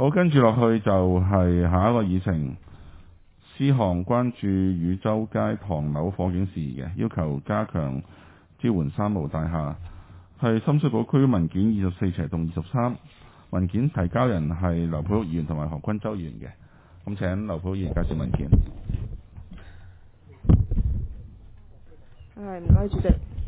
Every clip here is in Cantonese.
好，跟住落去就係下一個議程，司項關注汝州街唐樓火警事宜嘅，要求加強支援三無大廈，係深水埗區文件24/23，文件提交人係劉佩玉議員同埋何君洲議員嘅。咁請劉佩玉議員介紹文件。 唔該主席。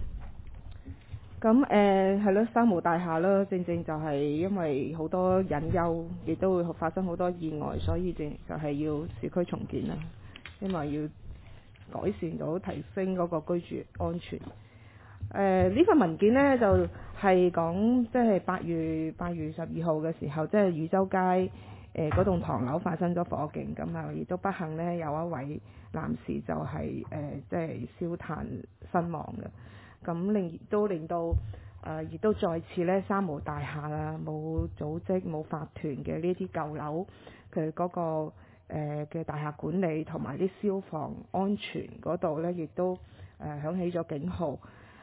咁係咯，三無大廈啦，正就係因為好多隱憂，亦都會發生好多意外，所以就係要市區重建啦，因為要改善到提升嗰個居住安全。呢份文件呢，就係講即係8月12號嘅時候，即係汝州街嗰棟唐樓發生咗火警，咁啊亦都不幸呢，有一位男士就係即係燒炭身亡嘅。咁令到亦都再次咧三無大廈啦，冇組織冇法團嘅呢啲舊樓，佢嗰個嘅大廈管理同埋啲消防安全嗰度咧，亦都響起咗警號。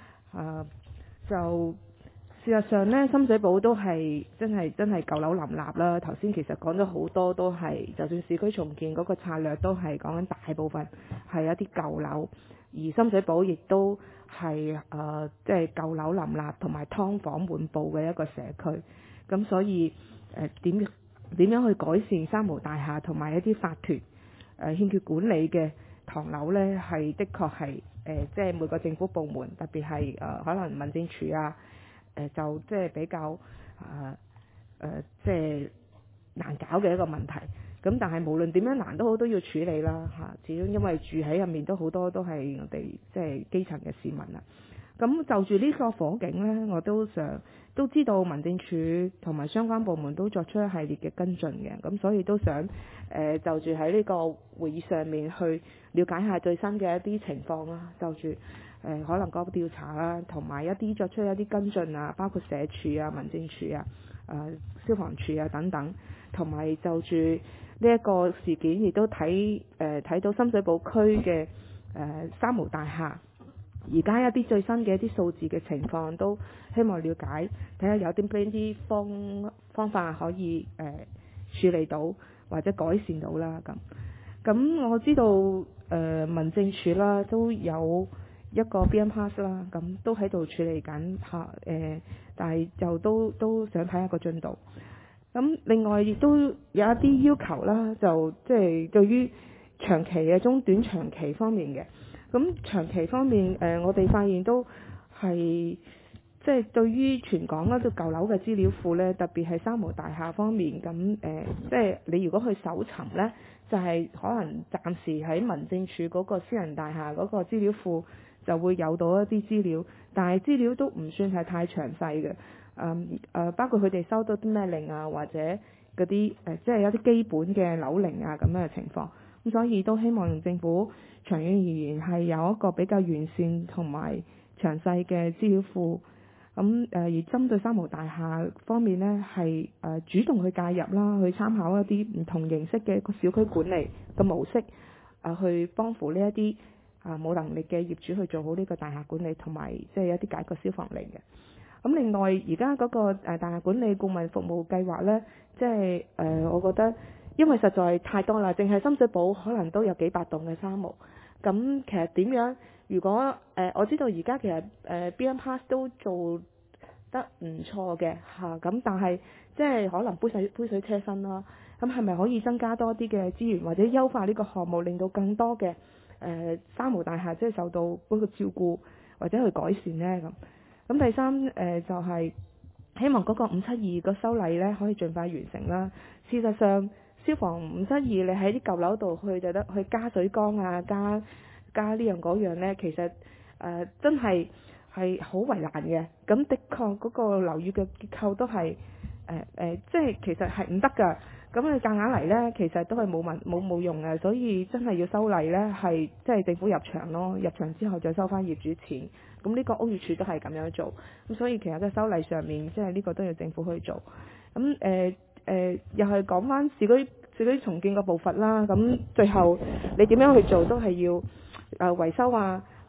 就事實上咧，深水埗都係真係舊樓林立啦。頭先其實講咗好多都係，就算市區重建嗰個策略都係講緊大部分係一啲舊樓，而深水埗亦都係即係舊樓林立同埋劏房滿布嘅一個社區。咁所以點樣去改善三無大廈同埋一啲法團欠缺管理嘅唐樓呢？係的確係即係每個政府部門，特別係可能民政處啊，就即係比較即係難搞嘅一個問題。咁但係無論點樣難都好，都要處理啦嚇。始終因為住喺入面都好多都係我哋即係基層嘅市民啦。咁就住呢個火警呢，我都知道民政處同埋相關部門都作出一系列嘅跟進嘅。咁所以都想就住喺呢個會議上面去了解下最新嘅一啲情況啦。就住可能個調查啦，同埋一啲作出一啲跟進啊，包括社署啊、民政處啊、消防處啊等等，同埋就住呢一個事件，亦都睇到深水埗區嘅三無大廈而家一啲最新嘅一啲數字嘅情況，都希望了解，睇下有啲邊啲方法可以處理到或者改善到啦。咁我知道民政處啦都有一個 BM Pass 啦，咁都喺度處理緊嚇但係就都想睇下個進度。咁另外亦都有一啲要求啦，就即係對於長期嘅中短長期方面嘅。咁長期方面我哋發現都係即係對於全港嗰啲舊樓嘅資料庫呢，特別係三無大廈方面，咁即係你如果去搜尋呢，就係可能暫時喺民政處嗰個私人大廈嗰個資料庫就會有到一啲資料，但係資料都唔算係太詳細嘅。包括佢哋收到啲咩令啊，或者嗰啲即係有啲基本嘅樓齡啊咁樣嘅情況。咁所以都希望政府長遠而言係有一個比較完善同埋詳細嘅資料庫。咁而針對三無大廈方面呢，係主動去介入啦，去參考一啲唔同形式嘅一個小區管理嘅模式，去幫扶呢一啲冇能力嘅業主去做好呢個大廈管理，同埋即係一啲解決消防令嘅。咁另外而家嗰個大廈管理顧問服務計劃呢，即係我覺得因為實在太多啦，淨係深水埗可能都有幾百棟嘅三無。咁其實點樣？如果我知道而家其實BM Pass 都做得唔錯嘅嚇，咁但係即係可能杯水車薪啦。咁係咪可以增加多啲嘅資源，或者優化呢個項目，令到更多嘅三無大廈即係受到嗰個照顧或者去改善呢？咁第三就係希望嗰個572個修例呢可以盡快完成啦。事實上消防572你喺啲舊樓度去就得去加水缸啊，加呢樣嗰樣呢，其實真係好為難嘅。咁的確嗰個樓宇嘅結構都係即係其實係唔得㗎。咁你夾硬嚟呢，其實都係冇用嘅。所以真係要修例呢，係即係政府入場咯，入場之後再收翻業主錢。咁呢個屋宇署都係咁樣做。咁所以其實喺修例上面，即係呢個都要政府去做。咁又係講翻市區重建個步伐啦。咁最後你點樣去做都係要維修啊，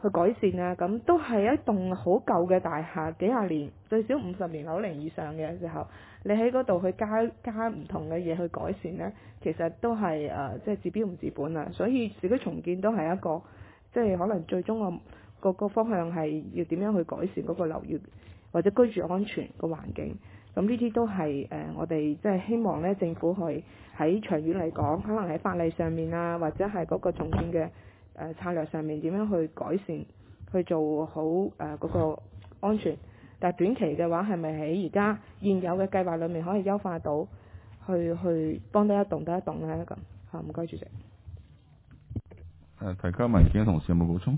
去改善啊，咁都係一棟好舊嘅大廈，幾廿年最少50年樓齡以上嘅時候，你喺嗰度去加唔同嘅嘢去改善呢，其實都係即係治標唔治本啊。所以市區重建都係一個即係可能最終個方向係要點樣去改善嗰個樓宇或者居住安全個環境。咁呢啲都係我哋即係希望咧，政府去喺長遠嚟講，可能喺法例上面啊，或者係嗰個重建嘅策略上面點樣去改善，去做好嗰個安全。但係短期嘅話，係咪喺而家現有嘅計劃裏面可以優化到，去幫得一棟得一棟咧？咁嚇，唔該主席。 提交文件嘅同事有冇補充？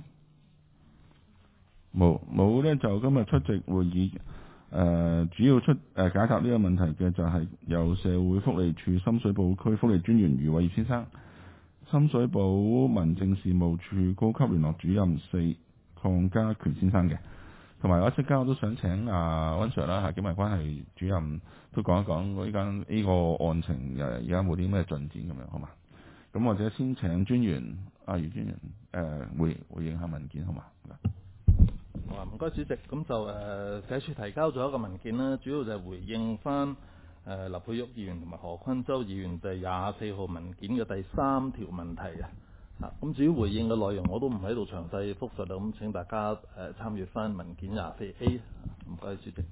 冇咧，就今日出席會議。主要解答呢個問題嘅就係由社會福利署深水埗區福利專員余偉業先生、深水埗民政事務處高級聯絡主任4鄺家權先生嘅，同埋我即刻我都想請溫 Sir 啦，警民關係主任都講一講呢個案情而家冇啲咩進展咁樣，好嘛？咁或者先請專員余專員回應下文件，好嘛？ 唔該主席，咁就社署提交咗一個文件啦，主要就係回應翻劉佩玉議員同埋何坤洲議員第24號文件嘅第3條問題啊。咁至於回應嘅內容我都唔喺度詳細複述啦，咁請大家參閱翻文件24A。唔該主席。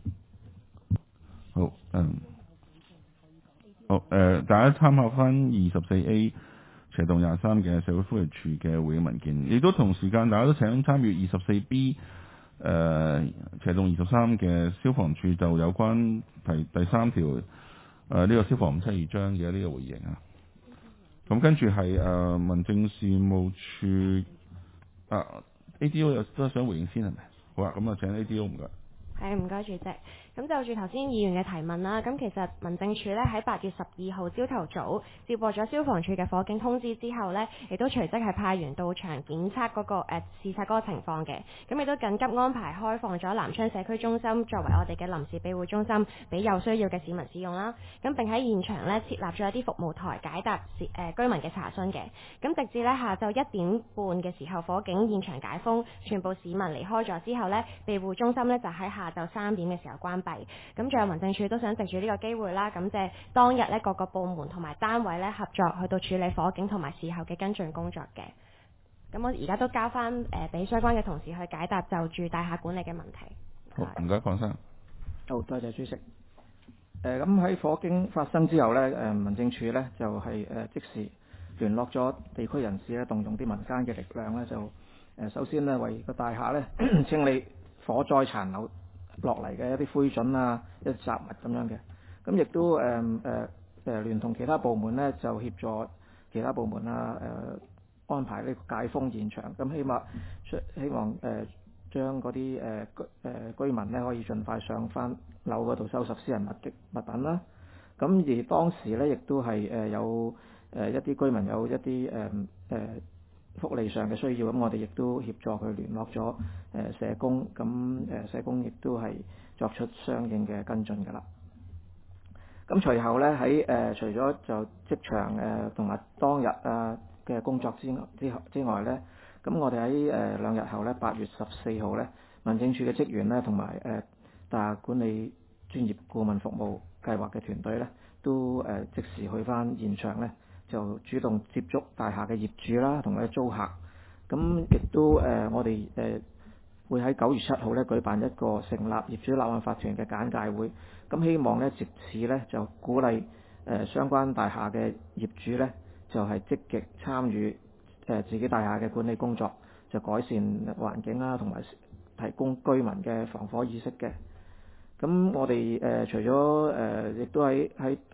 好，大家參考翻24A斜棟23嘅社會福利署嘅回應文件，亦都同時間大家都請參閱24B。斜棟23嘅消防處就有關第3條呢個消防572章嘅呢個回應啊。咁跟住係民政事務處ADO 有都想回應先係咪？好啊，咁啊請 ADO 唔該。 係，唔該主席。咁就住頭先議員嘅提問啦，咁其實民政處咧喺8月12號朝頭早接獲咗消防處嘅火警通知之後呢，亦都隨即係派員到場檢測嗰個視察嗰個情況嘅。咁亦都緊急安排開放咗南昌社區中心作為我哋嘅臨時庇護中心，俾有需要嘅市民使用啦。咁並喺現場呢設立咗一啲服務台解答居民嘅查詢嘅。咁直至呢下晝1點半嘅時候，火警現場解封，全部市民離開咗之後呢，庇護中心呢就喺下晝3點嘅時候關閉。咁仲有民政處都想藉住呢個機會啦，感謝當日呢各個部門同埋單位呢合作去到處理火警同埋事後嘅跟進工作嘅。咁我而家都交翻俾相關嘅同事去解答就住大廈管理嘅問題。 好，唔該，鄺生。 好，多謝主席。咁喺火警發生之後呢，民政處呢就係即時聯絡咗地區人士呢，動用啲民間嘅力量呢，就首先呢為個大廈呢清理火災殘留落嚟嘅一啲灰燼啊、一啲雜物咁樣嘅。咁亦都聯同其他部門呢，就協助其他部門啊安排呢個解封現場。咁希望將嗰啲居民呢可以盡快上翻樓嗰度收拾私人物品啦。咁而當時呢，亦都係有一啲居民有一啲福利上嘅需要，咁我哋亦都協助佢聯絡咗社工，咁社工亦都係作出相應嘅跟進㗎啦。咁隨後呢，喺除咗就即場同埋當日嘅工作之外呢，咁我哋喺2日後呢，8月14號呢，民政處嘅職員呢，同埋大廈管理專業顧問服務計劃嘅團隊呢，都即時去返現場呢，就主動接觸大廈嘅業主啦，同埋租客。咁亦都我哋會喺9月7號呢舉辦一個成立業主立案法團嘅簡介會。咁希望呢，藉此呢就鼓勵相關大廈嘅業主呢，就係積極參與自己大廈嘅管理工作，就改善環境啦，同埋提供居民嘅防火意識嘅。咁我哋除咗亦都喺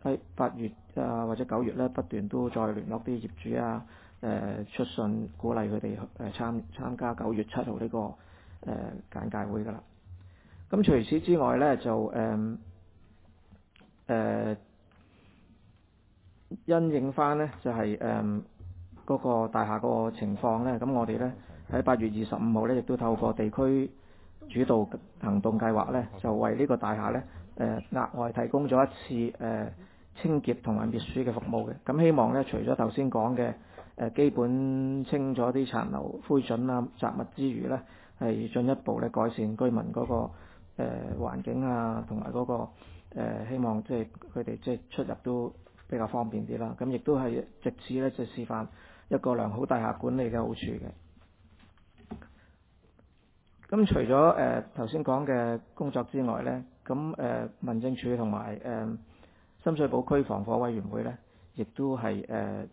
8月或者9月咧，不斷都再聯絡啲業主啊，出信鼓勵佢哋參加9月7號呢個簡介會㗎啦。咁除此之外咧，就因應翻咧就係嗰個大廈個情況咧，咁我哋咧喺8月25號咧，亦都透過地區主導行動計劃咧，就為呢個大廈咧額外提供咗一次清潔同埋滅鼠嘅服務嘅。咁希望咧，除咗頭先講嘅基本清咗啲殘留灰燼啊雜物之餘咧，係進一步咧改善居民嗰個環境啊，同埋嗰個希望即係佢哋即係出入都比較方便啲啦。咁亦都係藉此咧就示範一個良好大廈管理嘅好處嘅。咁除咗頭先講嘅工作之外咧，咁民政處同埋深水埗區防火委員會咧，亦都係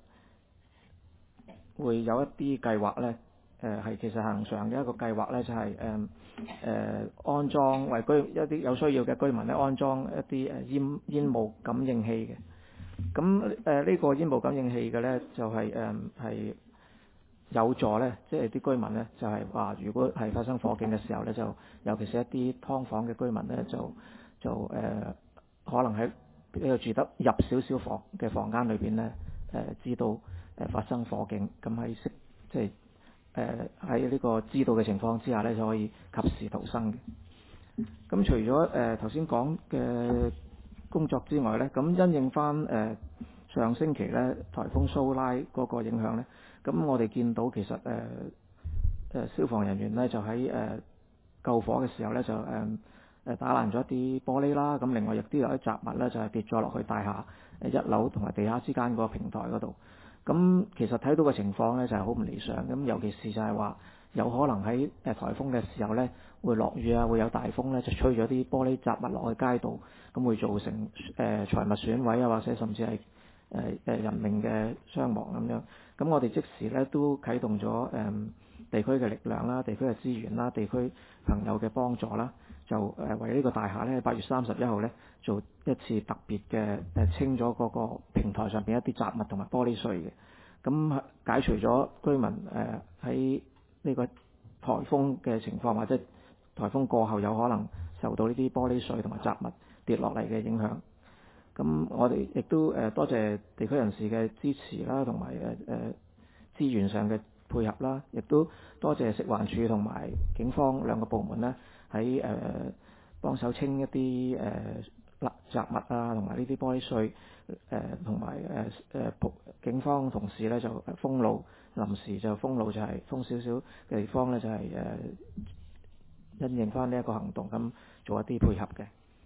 會有一啲計劃咧，係其實恆常嘅一個計劃咧，就係安裝為一啲有需要嘅居民咧安裝一啲煙霧感應器嘅。咁呢個煙霧感應器嘅咧，就係係有助咧，即係啲居民咧，就係話如果係發生火警嘅時候咧，就尤其是一啲劏房嘅居民咧，就可能喺呢個住得入少少房間裏邊咧，知道發生火警，咁喺即係喺呢個知道嘅情況之下咧，就可以及時逃生嘅。咁除咗頭先講嘅工作之外咧，咁因應翻上星期咧颱風蘇拉嗰個影響咧，咁我哋見到其實消防人員咧就喺救火嘅時候咧就打爛咗一啲玻璃啦，咁另外亦都有啲雜物咧就係跌咗落去大廈1樓同埋地下之間嗰個平台嗰度。咁其實睇到嘅情況咧就係好唔理想，咁尤其是就係話有可能喺颱風嘅時候咧會落雨啊，會有大風咧就吹咗啲玻璃雜物落去街道，咁會造成財物損毀啊，或者甚至係人命嘅傷亡咁樣。咁我哋即時咧都啟動咗地區嘅力量啦、地區嘅資源啦、地區朋友嘅幫助啦，就為呢個大廈咧8月31號咧做一次特別嘅清咗嗰個平台上邊一啲雜物同埋玻璃碎嘅，咁解除咗居民喺呢個颱風嘅情況，或者颱風過後有可能受到呢啲玻璃碎同埋雜物跌落嚟嘅影響。咁我哋亦都多謝地區人士嘅支持啦，同埋資源上嘅配合啦，亦都多謝食環署同埋警方兩個部門咧喺幫手清一啲雜物啊，同埋呢啲玻璃碎同埋警方同事咧就封路，臨時就封路，就係封少少嘅地方咧，就係因應翻呢一個行動咁做一啲配合嘅。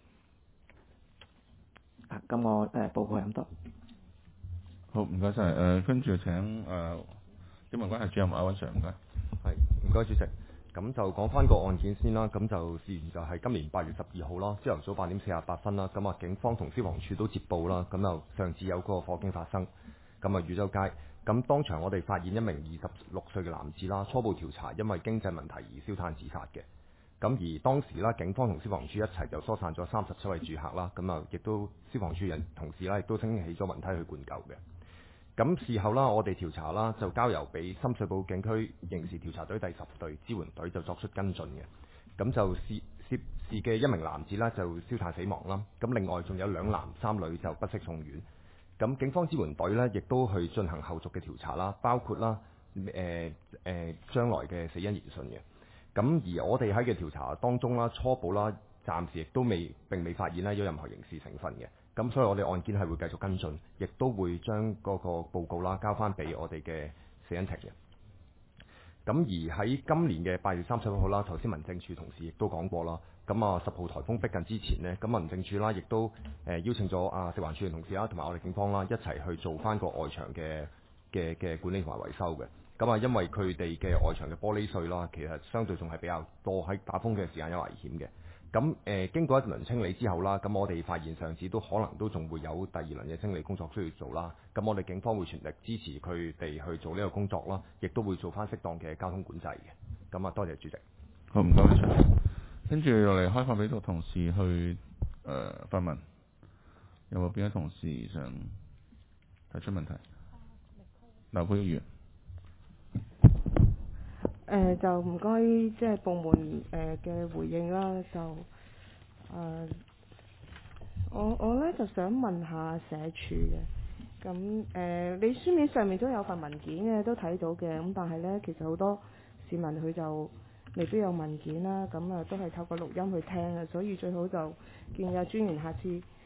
咁我報告係咁多。 好，唔該晒。跟住請英文關係主任阿温 Sir， 唔該。 係，唔該主席。咁就講翻個案件先啦。咁就事緣就係今年8月12號啦，朝頭早8點48分啦。咁啊，警方同消防處都接報啦。咁就上次有個火警發生，咁啊汝州街。咁當場我哋發現一名26歲嘅男子啦，初步調查因為經濟問題而燒炭自殺嘅。咁而當時啦，警方同消防處一齊就疏散咗37位住客啦，咁啊亦都消防處人同事啦，亦都升起咗雲梯去灌救嘅。咁事後啦，我哋調查啦，就交由俾深水埗警區刑事調查隊第10隊支援隊就作出跟進嘅。咁就涉事嘅一名男子啦，就燒炭死亡啦。咁另外仲有2男3女就不適送院。咁警方支援隊呢，亦都去進行後續嘅調查啦，包括啦將來嘅死因研訊嘅。咁而我哋喺嘅調查當中啦，初步啦，暫時亦都並未發現啦有任何刑事成分嘅。咁所以我哋案件係會繼續跟進，亦都會將嗰個報告啦交翻俾我哋嘅死因庭嘅。咁而喺今年嘅8月31號啦，頭先民政處同事亦都講過啦。咁啊10號颱風逼近之前呢，咁民政處啦亦都邀請咗食環署嘅同事啦，同埋我哋警方啦一齊去做翻個外牆嘅管理同埋維修嘅。咁啊，因為佢哋嘅外牆嘅玻璃碎啦，其實相對仲係比較多，喺打風嘅時間有危險嘅。咁經過一輪清理之後啦，咁我哋發現上次都可能都仲會有第二輪嘅清理工作需要做啦。咁我哋警方會全力支持佢哋去做呢個工作啦，亦都會做翻適當嘅交通管制嘅。咁啊，多謝主席。 好，唔該晒。跟住落嚟開放俾到同事去發問，有冇邊位同事想提出問題？劉佩玉。 就唔該，即係部門嘅回應啦。就我咧就想問下社署嘅。咁你書面上面都有份文件嘅，都睇到嘅。咁但係咧，其實好多市民佢就未必有文件啦。咁啊，都係透過錄音去聽嘅，所以最好就建議專員下次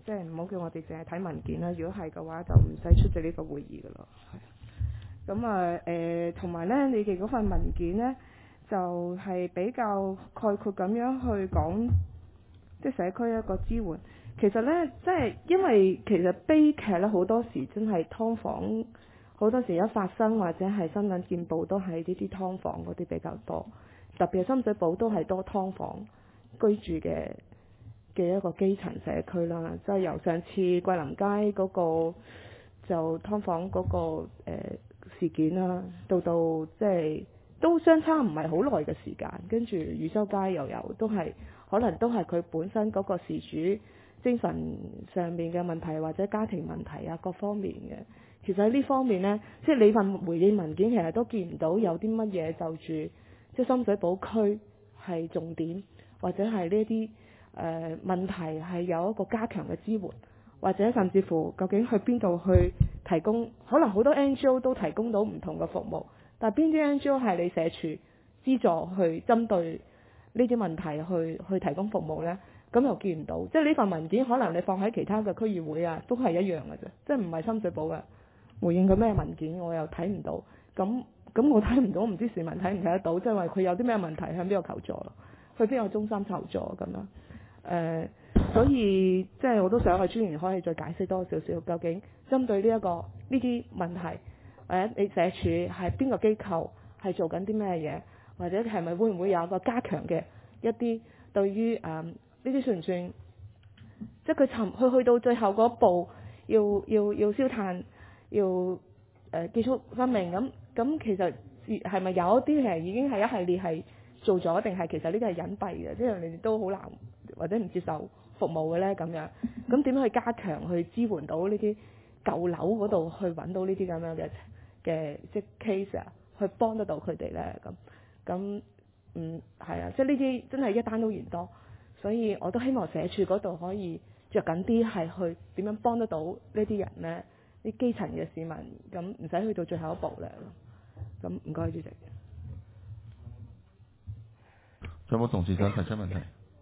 即係唔好叫我哋淨係睇文件啦。如果係嘅話，就唔使出席呢個會議噶咯。咁啊同埋呢，你哋嗰份文件呢，就係比較概括咁樣去講，即係社區一個支援。其實呢，即係因為其實悲劇呢，好多時真係劏房，好多時一發生或者係新聞見報都係呢啲劏房嗰啲比較多，特別係深水埗都係多劏房居住嘅一個基層社區啦。即係由上次桂林街嗰個就劏房嗰個事件啦，到即係都相差唔係好耐嘅時間，跟住汝州街又有，都係可能都係佢本身嗰個事主精神上面嘅問題或者家庭問題啊各方面嘅。其實喺呢方面呢，即係你份回應文件其實都見唔到有啲乜嘢就住即係深水埗區係重點，或者係呢一啲問題係有一個加強嘅支援，或者甚至乎究竟去邊度去提供，可能好多 NGO 都提供到唔同嘅服務，但係邊啲 NGO 係你社署資助去針對呢啲問題去提供服務呢？咁又見唔到。即係呢份文件可能你放喺其他嘅區議會啊，都係一樣嘅啫，即係唔係深水埗嘅回應佢咩文件，我又睇唔到。咁我睇唔到，唔知市民睇唔睇得到，即係話佢有啲咩問題向邊個求助咯？去邊個中心求助咁樣。所以即係我都想個專員可以再解釋多少少，究竟針對呢啲問題，或者你社署係邊個機構係做緊啲咩嘢，或者係咪會唔會有一個加強嘅一啲對於呢啲算唔算？即係佢去到最後嗰一步，要燒炭，要結束生命咁，其實係咪有一啲係已經係一系列係做咗，定係其實呢啲係隱蔽嘅，即係你哋都好難或者唔接受服務嘅咧咁樣。咁點樣去加強去支援到呢啲舊樓嗰度去揾到呢啲咁樣嘅即係 case 啊，去幫得到佢哋咧咁係啊，即係呢啲真係一單都嫌多，所以我都希望社署嗰度可以着緊啲係去點樣幫得到呢啲人咧，啲基層嘅市民，咁唔使去到最後一步咧。咁唔該主席。 仲有冇同事想提出問題？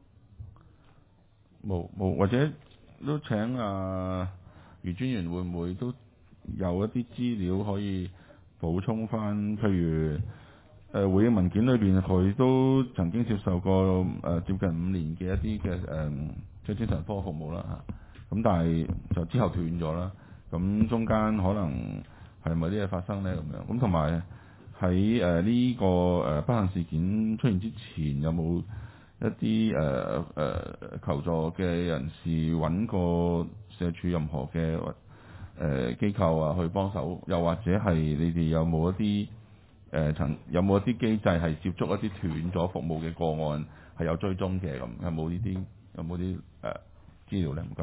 冇，或者都請余專員會唔會都有一啲資料可以補充翻？譬如回應文件裏邊，佢都曾經接受過接近5年嘅一啲嘅即係精神科服務啦嚇。咁但係就之後斷咗啦。咁中間可能係咪啲嘢發生呢？咁樣？咁同埋喺呢個不幸事件出現之前，有冇一啲求助嘅人士揾過社署任何嘅機構啊去幫手？又或者係你哋有冇一啲有冇一啲機制係接觸一啲斷咗服務嘅個案係有追蹤嘅咁？有冇啲資料呢？唔該。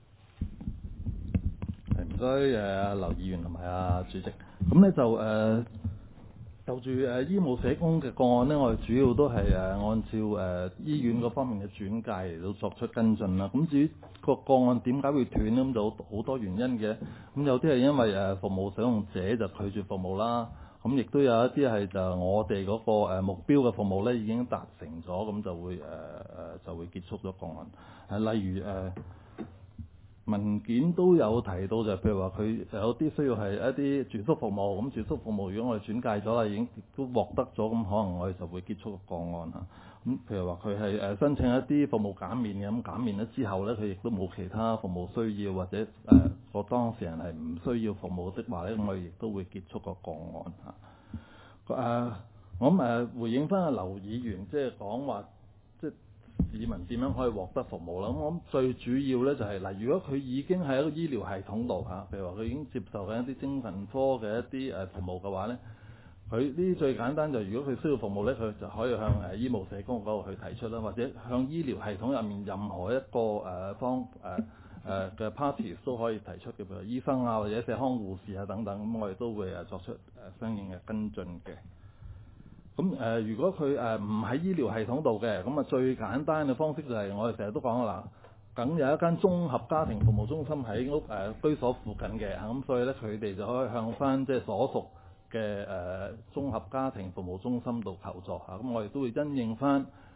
唔該劉議員同埋主席。咁咧就住醫務社工嘅個案呢，我哋主要都係按照醫院嗰方面嘅轉介嚟到作出跟進啦。咁至於個案點解會斷呢？咁就好多原因嘅。咁有啲係因為服務使用者就拒絕服務啦。咁亦都有一啲係就我哋嗰個目標嘅服務呢已經達成咗，咁就會結束咗個案。例如文件都有提到就譬如話佢有啲需要係一啲住宿服務，咁住宿服務如果我哋轉介咗啦，已經都獲得咗，咁可能我哋就會結束個案嚇。咁譬如話佢係申請一啲服務減免嘅，咁減免咗之後咧，佢亦都冇其他服務需要，或者個當事人係唔需要服務的話咧，咁我哋亦都會結束個案嚇。我諗回應翻阿劉議員即係講話即係市民點樣可以獲得服務啦？咁我諗最主要咧就係嗱，如果佢已經喺一個醫療系統度嚇，譬如話佢已經接受緊一啲精神科嘅一啲服務嘅話咧，佢呢啲最簡單就係如果佢需要服務咧，佢就可以向醫務社工嗰度去提出啦，或者向醫療系統入面任何一個嘅 parties 都可以提出嘅，譬如醫生啊或者社康護士啊等等，咁我哋都會作出相應嘅跟進嘅。咁如果佢唔喺醫療系統度嘅，咁最簡單嘅方式就係我哋成日都講啦，梗有一間綜合家庭服務中心喺居所附近嘅，咁所以咧佢哋就可以向翻即係所屬嘅綜合家庭服務中心度求助嚇。咁我哋都會因應翻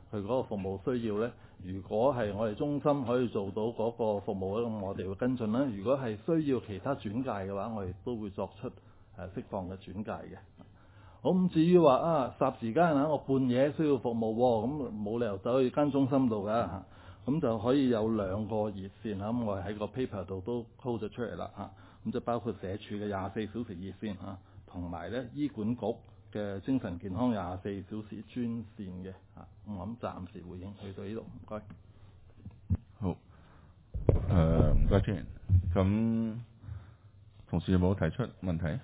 佢嗰個服務需要呢，如果係我哋中心可以做到嗰個服務咧，咁我哋會跟進啦。如果係需要其他轉介嘅話，我哋都會作出適當嘅轉介嘅。好，咁至於話霎時間我半夜需要服務喎，咁冇理由走去間中心度㗎嚇，咁就可以有2個熱線咁我哋喺個 paper 度都 call 咗出嚟啦嚇，咁就包括社署嘅24小時熱線嚇，同埋咧醫管局嘅精神健康24小時專線嘅嚇，我諗暫時回應去到呢度，唔該。 好，唔該先。咁同事有冇提出問題？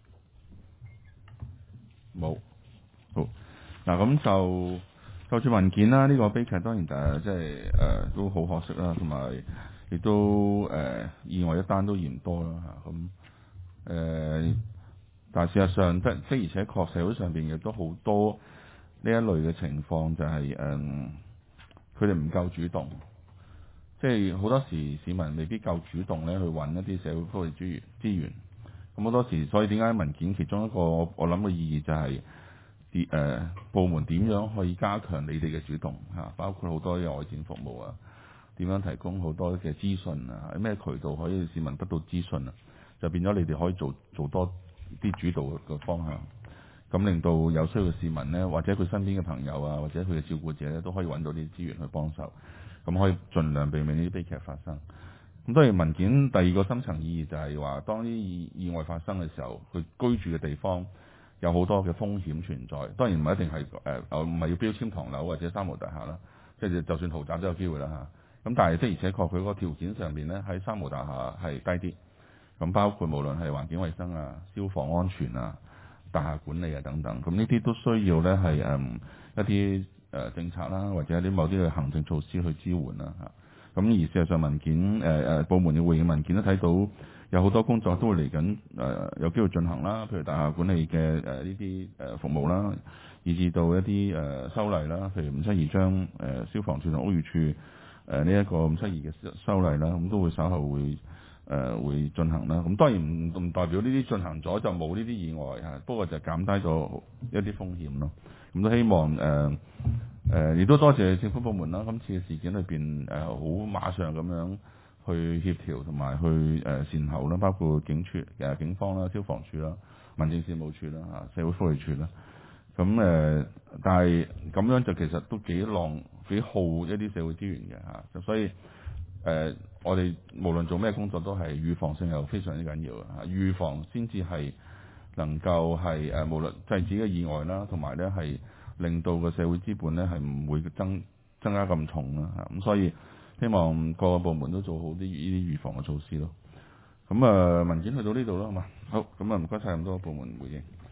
冇。好，嗱咁就住文件啦，呢個悲劇當然即係都好可惜啦，同埋亦都意外一單都嫌多啦嚇。咁但係事實上的而且確社會上邊亦都好多呢一類嘅情況，就係佢哋唔夠主動，即係好多時市民未必夠主動咧去揾一啲社會福利資源。咁好多時，所以點解文件其中一個我諗嘅意義就係部門點樣可以加強你哋嘅主動嚇，包括好多嘅外展服務啊，點樣提供好多嘅資訊啊，喺咩渠道可以市民得到資訊啊，就變咗你哋可以做多啲主導嘅方向，咁令到有需要嘅市民呢，或者佢身邊嘅朋友啊，或者佢嘅照顧者咧，都可以揾到啲資源去幫手，咁可以盡量避免呢啲悲劇發生。咁當然文件第二個深層意義就係話，當啲意外發生嘅時候，佢居住嘅地方有好多嘅風險存在。當然唔係一定係唔係要標籤唐樓或者三無大廈啦，即係就算豪宅都有機會啦嚇。咁但係的而且確佢嗰個條件上面呢，喺三無大廈係低啲。咁包括無論係環境衛生啊、消防安全啊、大廈管理啊等等，咁呢啲都需要呢係一啲政策啦，或者一啲某啲嘅行政措施去支援啦嚇。咁而事實上文件部門嘅回應文件都睇到有好多工作都會嚟緊有機會進行啦，譬如大廈管理嘅呢啲服務啦，以至到一啲修例啦，譬如572章消防處同屋宇署呢一個572嘅修例啦，咁都會稍後會進行啦。咁當然唔代表呢啲進行咗就冇呢啲意外嚇，不過就減低咗一啲風險咯。咁都希望亦都多謝政府部門啦。今次嘅事件裏邊好馬上咁樣去協調同埋去善後啦，包括警方啦、消防處啦、民政事務處啦、社會福利處啦。咁但係咁樣就其實都幾耗一啲社會資源嘅嚇。所以我哋無論做咩工作都係預防性又非常之緊要嘅嚇，預防先至係能夠係無論制止嘅意外啦，同埋咧係令到個社會資本咧係唔會增加咁重啦嚇。咁所以希望各個部門都做好啲呢啲預防嘅措施咯。咁文件去到呢度啦，好嘛？好，咁唔該晒咁多部門回應。